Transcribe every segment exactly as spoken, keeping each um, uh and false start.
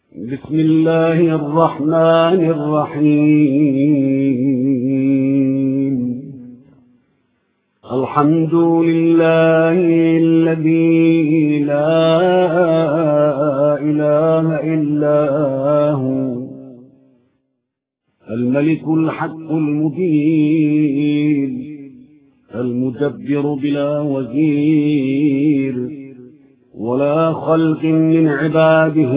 بسم الله الرحمن الرحيم. الحمد لله الذي لا إله إلا هو الملك الحق المبين المدبر بلا وزير ولا خلق من عباده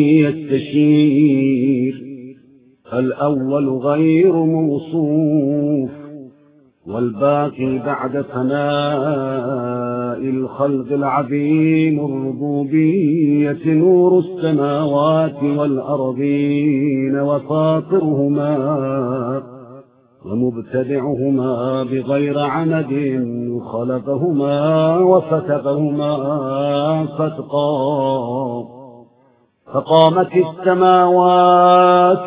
يستشير. الأول غير موصوف والباقي بعد فناء الخلق العظيم الربوبية نور السماوات والأرضين وفاطرهما ومبتدعهما بغير عمد خلقهما وفتقهما فتقا. فقامت السماوات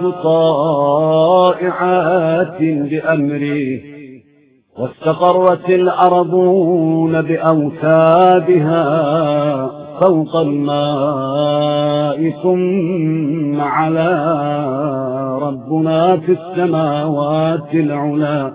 طائعات بأمره واستقرت الأرضون بأوتادها فوق الماء ثم علا ربنا في السماوات العلا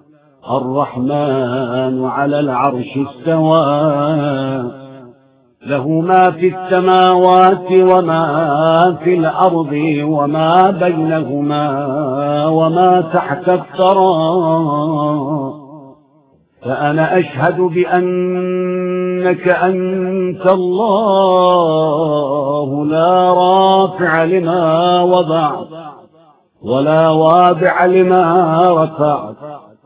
الرحمن على العرش استوى. له ما في السماوات وما في الأرض وما بينهما وما تحت الثرى. فأنا أشهد بأنك أنت الله لا رافع لما وضعت ولا وابع لما رفعت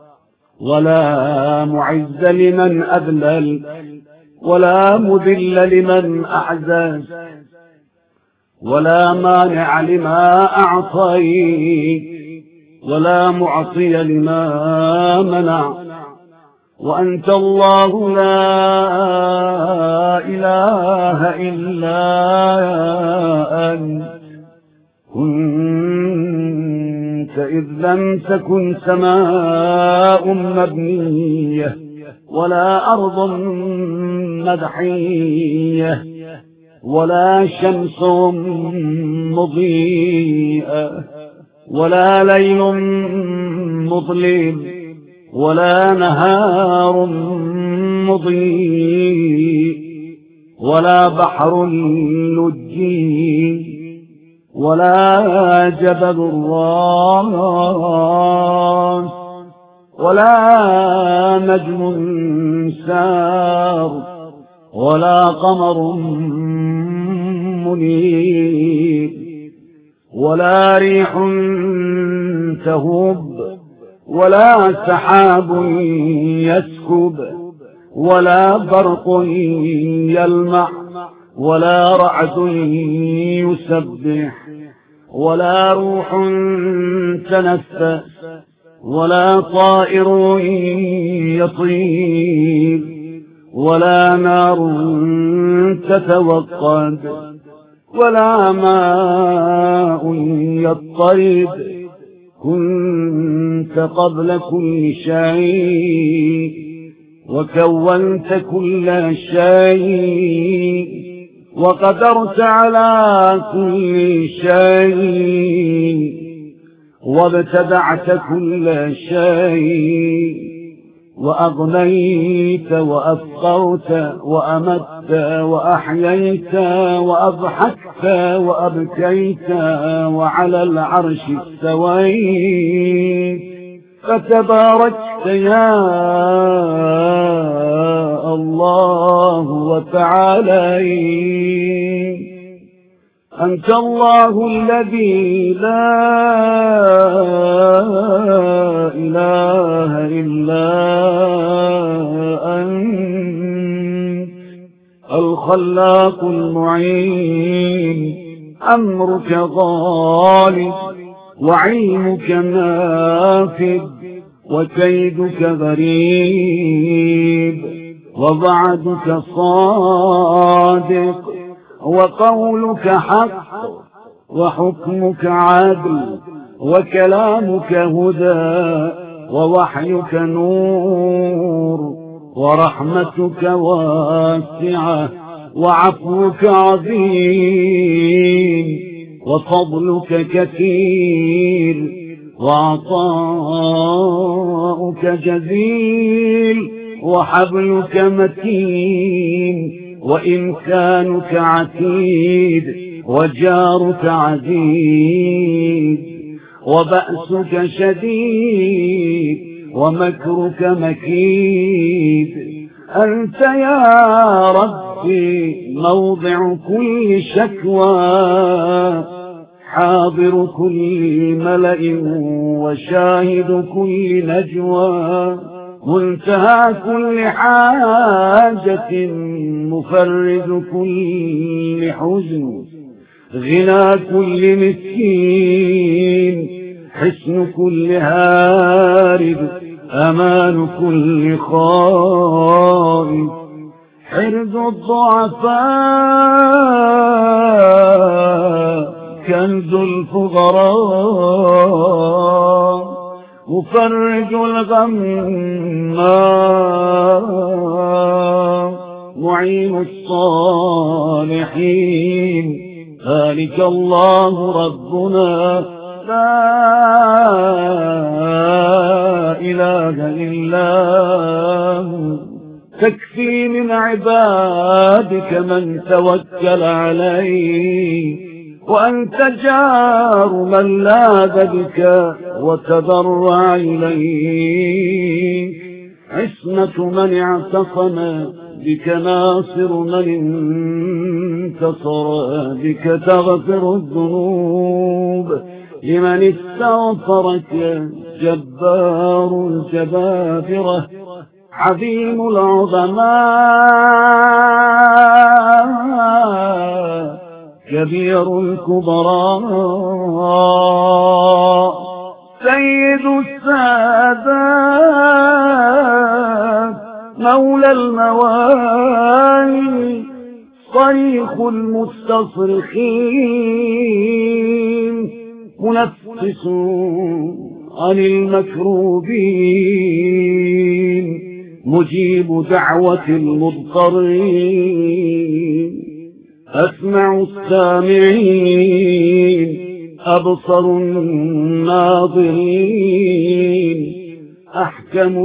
ولا معز لمن أذلل ولا مذل لمن أعزز ولا مانع لما أعطيت ولا معطي لما منع. وأنت الله لا إله إلا أنت كنت إذ لم تكن سماء مبنية ولا أرض مدحية ولا شمس مضيئة ولا ليل مظلم ولا نهار مضيء ولا بحر لجي ولا جبل راس ولا نجم سار ولا قمر منير ولا ريح تهب ولا سحاب يسكب ولا برق يلمع ولا رعد يسبح ولا روح تنفس ولا طائر يطير ولا نار تتوقد ولا ماء يضطرد. كنت قبل كل شيء وكونت كل شيء وقدرت على كل شيء وابتدعت كل شيء وأغنيت وأفقرت وأمت وأحييت وأضحكت وأبكيت وعلى العرش استويت. فتباركت يا الله وتعاليت. أنت الله الذي لا إله إلا أنت الخلاق المعين. أمرك غالب وعلمك نافذ وكيدك غريب ووعدك صادق وقولك حق وحكمك عدل وكلامك هدى ووحيك نور ورحمتك واسعة وعفوك عظيم وفضلك كثير وعطاؤك جزيل وحبلك متين وإمكانك عتيد وجارك عزيز وبأسك شديد ومكرك مكيد. أنت يا ربي موضع كل شكوى حاضر كل ملأ وشاهد كل نجوى منتهى كل حاجة مفرج كل حزن غنى كل مسكين حسن كل هارب أمان كل خائف حرز الضعفاء كنز الفقراء مفرج الغمام معين الصالحين ذلك الله ربنا لا إله إلا هو. تكفي من عبادك من توكل عليه وأنت جار من لاذ بك وتضرع إليه عصمة من اعتصم بك ناصر من انتصر بك تغفر الذنوب لمن استغفرك جبار الجبابرة عظيم العظماء كبير الكبراء سيد السادات مولى الموالي صريخ المستصرخين منفس عن المكروبين مجيب دعوة المضطرين أسمع السامعين أبصر الناظرين أحكم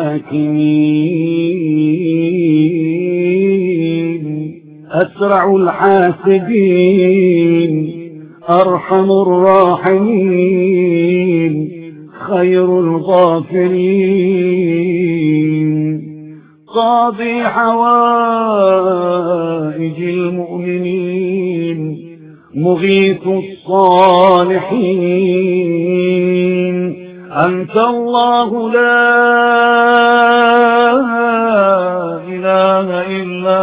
الحاكمين أسرع الحاسبين أرحم الراحمين خير الغافرين قاضي حوائج المؤمنين مغيث الصالحين أنت الله لا إله إلا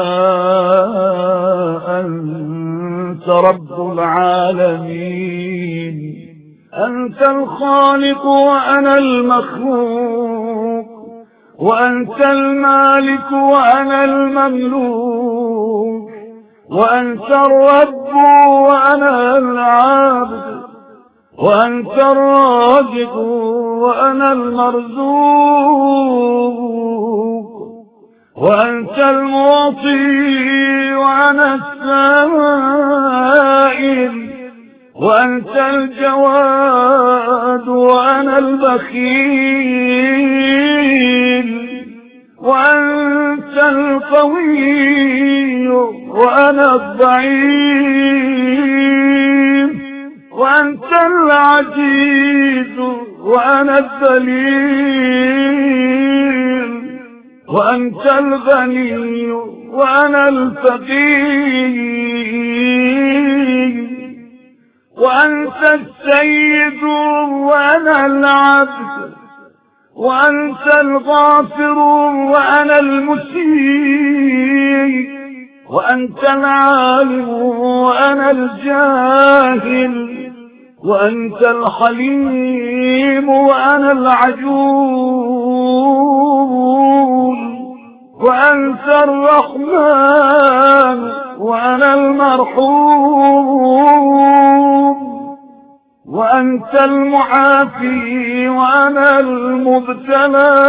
أنت رب العالمين أنت الخالق وأنا المخلوق وأنت المالك وأنا المملوك وأنت الرب وأنا العابد وأنت الرازق وأنا المرزوق وأنت المعطي وأنا السائل وأنت الجواد وأنا البخيل وأنت القوي وأنا الضعيف وأنت العزيز وأنا الذليل وأنت الغني وأنا الفقير وأنت السيد وأنا العبد وأنت الغافر وأنا المسيء وأنت العالم وأنا الجاهل وأنت الحليم وأنا العجول وأنت الرحمن وأنا المرحوم وأنت المعافي وأنا المبتلى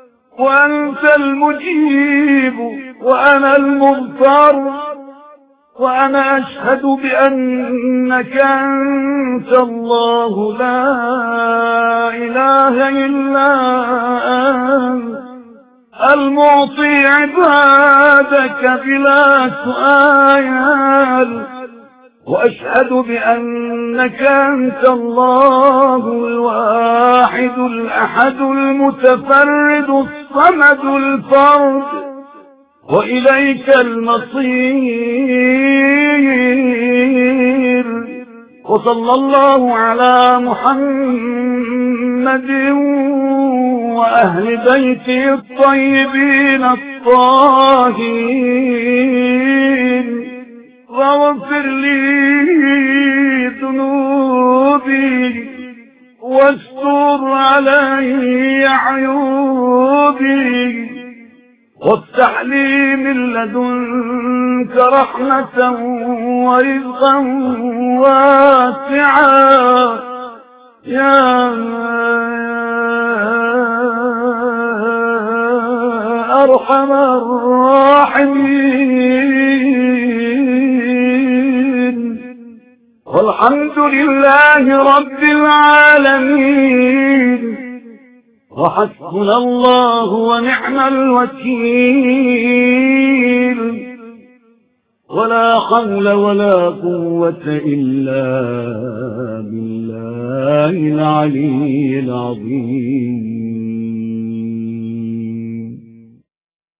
وأنت المجيب وأنا المضطر وأنا أشهد بأنك أنت الله لا إله إلا أنت المعطي عبادك بلا سؤال، وأشهد بأنك أنت الله الواحد الأحد المتفرد الصمد الفرد، وإليك المصير. وصلى الله على محمد وأهل بيته الطيبين الطاهرين. واغفر لي ذنوبي واستر علي عيوبي، وافتح لي من لدنك رحمة ورزقا واسعا يا أرحم الراحمين. والحمد لله رب العالمين، وحسبنا الله ونعم الوكيل، ولا حول ولا قوة إلا بالله العلي العظيم.